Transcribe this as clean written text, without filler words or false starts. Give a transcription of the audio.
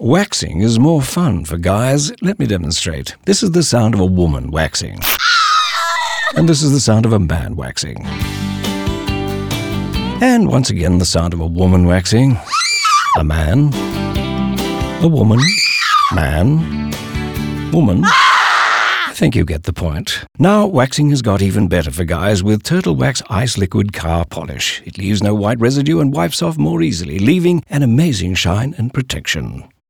Waxing is more fun for guys. Let me demonstrate. This is the sound of a woman waxing. And this is the sound of a man waxing. And once again, the sound of a woman waxing. A man. A woman. Man. Woman. I think you get the point. Now, waxing has got even better for guys with Turtle Wax Ice Liquid Car Polish. It leaves no white residue and wipes off more easily, leaving an amazing shine and protection.